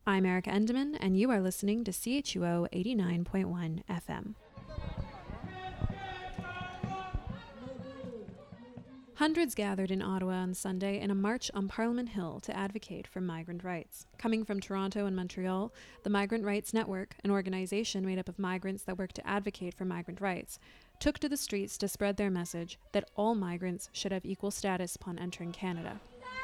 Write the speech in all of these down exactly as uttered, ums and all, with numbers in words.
I'm Erica Endeman, and you are listening to C H U O eighty-nine point one F M. Hundreds gathered in Ottawa on Sunday in a march on Parliament Hill to advocate for migrant rights. Coming from Toronto and Montreal, the Migrant Rights Network, an organization made up of migrants that work to advocate for migrant rights, took to the streets to spread their message that all migrants should have equal status upon entering Canada.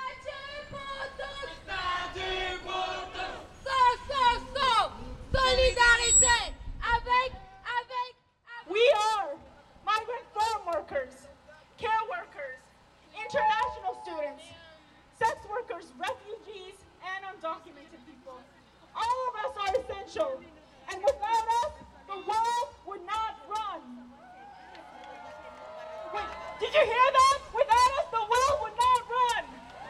We are migrant farm workers, care workers, international students, sex workers, refugees, and undocumented people. All of us are essential, and without us, the world would not run. Wait, did you hear that? Without us, the world would not run.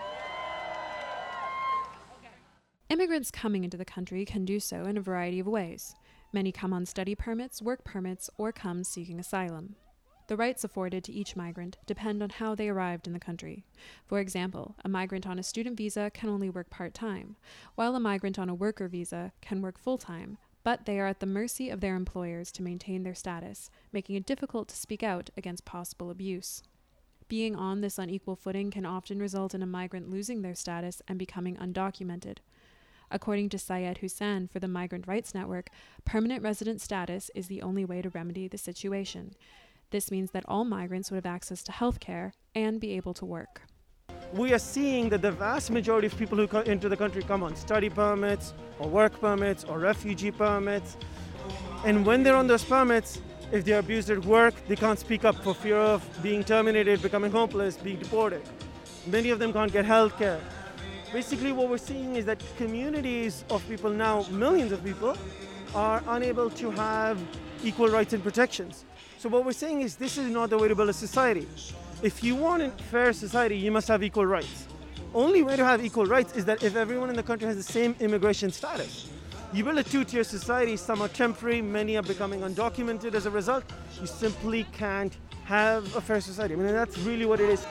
Immigrants coming into the country can do so in a variety of ways. Many come on study permits, work permits, or come seeking asylum. The rights afforded to each migrant depend on how they arrived in the country. For example, a migrant on a student visa can only work part-time, while a migrant on a worker visa can work full-time, but they are at the mercy of their employers to maintain their status, making it difficult to speak out against possible abuse. Being on this unequal footing can often result in a migrant losing their status and becoming undocumented. According to Syed Hussain for the Migrant Rights Network, permanent resident status is the only way to remedy the situation. This means that all migrants would have access to health care and be able to work. We are seeing that the vast majority of people who come into the country come on study permits or work permits or refugee permits. And when they're on those permits, if they're abused at work, they can't speak up for fear of being terminated, becoming homeless, being deported. Many of them can't get health care. Basically, what we're seeing is that communities of people now, millions of people, are unable to have equal rights and protections. So what we're saying is this is not the way to build a society. If you want a fair society, you must have equal rights. Only way to have equal rights is that if everyone in the country has the same immigration status. You build a two-tier society, some are temporary, many are becoming undocumented as a result. You simply can't have a fair society. I mean, that's really what it is.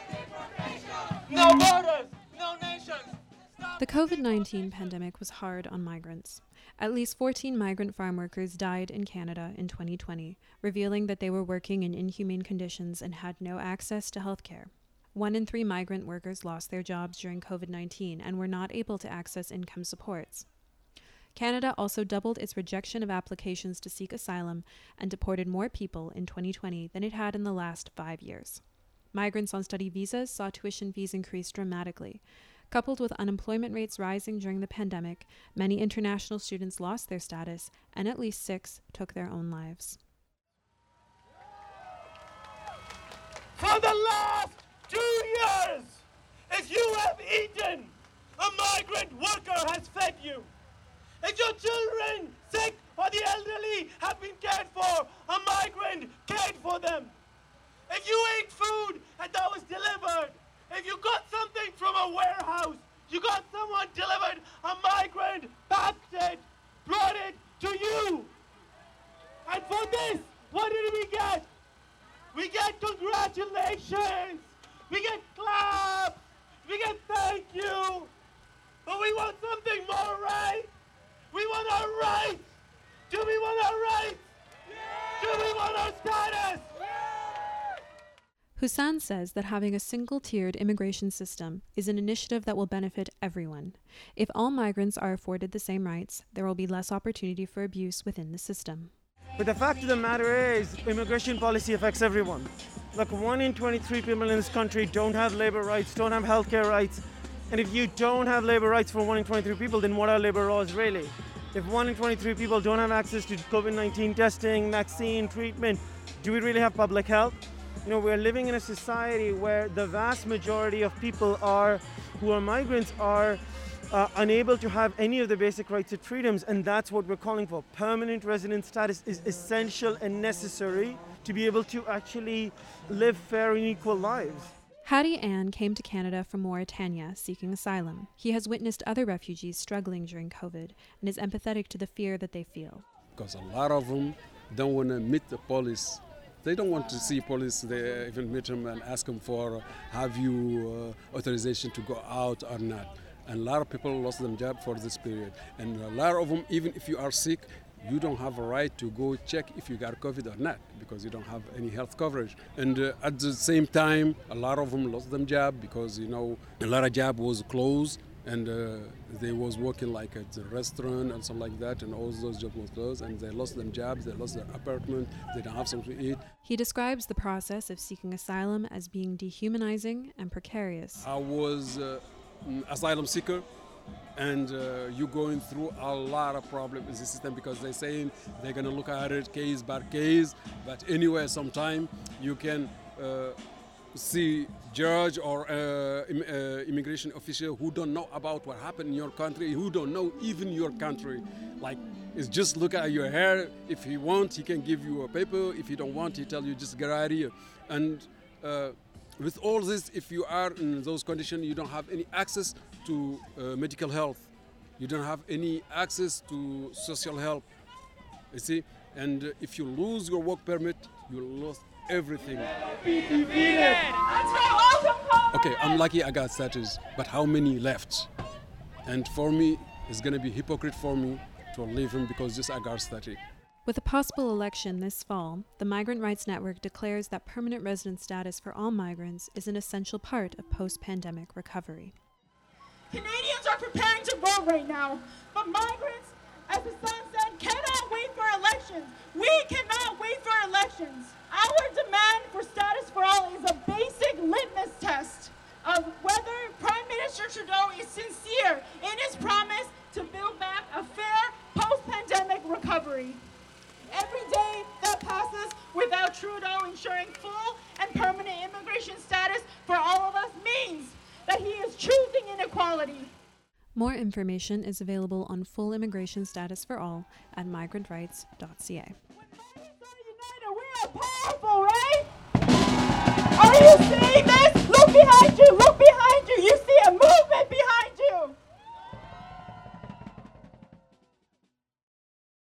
No borders, no nations. The COVID nineteen pandemic was hard on migrants. At least fourteen migrant farm workers died in Canada in twenty twenty, revealing that they were working in inhumane conditions and had no access to health care. One in three migrant workers lost their jobs during COVID nineteen and were not able to access income supports. Canada also doubled its rejection of applications to seek asylum and deported more people in twenty twenty than it had in the last five years. Migrants on study visas saw tuition fees increase dramatically. Coupled with unemployment rates rising during the pandemic, many international students lost their status, and at least six took their own lives. For the last two years, if you have eaten, a migrant worker has fed you. If your children, sick, or the elderly have been cared for, a migrant cared for them. If you ate food and that was delivered, if you got something from a warehouse, you got someone delivered, a migrant packed it, brought it to you. And for this, what did we get? We get congratulations, we get claps, we get thank you. But we want something more, right? We want our rights. Do we want our rights? Yeah. Do we want our status? Hussain says that having a single-tiered immigration system is an initiative that will benefit everyone. If all migrants are afforded the same rights, there will be less opportunity for abuse within the system. But the fact of the matter is, immigration policy affects everyone. Like one in twenty-three people in this country don't have labor rights, don't have healthcare rights. And if you don't have labor rights for one in twenty-three people, then what are labor laws really? If one in twenty-three people don't have access to COVID nineteen testing, vaccine, treatment, do we really have public health? You know, we're living in a society where the vast majority of people are, who are migrants, are uh, unable to have any of the basic rights and freedoms, and that's what we're calling for. Permanent resident status is essential and necessary to be able to actually live fair and equal lives. Hadi Ann came to Canada from Mauritania seeking asylum. He has witnessed other refugees struggling during COVID and is empathetic to the fear that they feel. Because a lot of them don't want to meet the police. They don't want to see police. They even meet them and ask them for, have you uh, authorization to go out or not? And a lot of people lost their job for this period. And a lot of them, even if you are sick, you don't have a right to go check if you got COVID or not because you don't have any health coverage. And uh, at the same time, a lot of them lost their job because, you know, a lot of job was closed and uh, they was working like at the restaurant and something like that, and all those jobs was closed and they lost their jobs, they lost their apartment, they don't have something to eat. He describes the process of seeking asylum as being dehumanizing and precarious. I was uh, an asylum seeker. And uh, you're going through a lot of problems in the system because they're saying they're going to look at it case by case. But anyway, sometime you can uh, see judge or uh, im- uh, immigration official who don't know about what happened in your country, who don't know even your country. Like, it's just look at your hair. If he wants, he can give you a paper. If he don't want, he tell you just get out of here. And uh, with all this, if you are in those conditions, you don't have any access to uh, medical health. You don't have any access to social help. You see? And uh, if you lose your work permit, you lose everything. Okay, I'm lucky I got status, but how many left? And for me, it's going to be hypocrite for me to leave him because just I got status. With a possible election this fall, the Migrant Rights Network declares that permanent resident status for all migrants is an essential part of post-pandemic recovery. Canadians are preparing to vote right now, but migrants, as the son said, cannot wait for elections. We cannot wait for elections. Our demand for status for all is a basic litmus test of whether Prime Minister Trudeau is sincere in his promise to build back a fair post-pandemic recovery. Every day that passes without Trudeau ensuring full and permanent immigration status for all of us means that he is choosing inequality. More information is available on full immigration status for all at migrant rights dot c a. When migrants are united, we are powerful, right? Are you serious?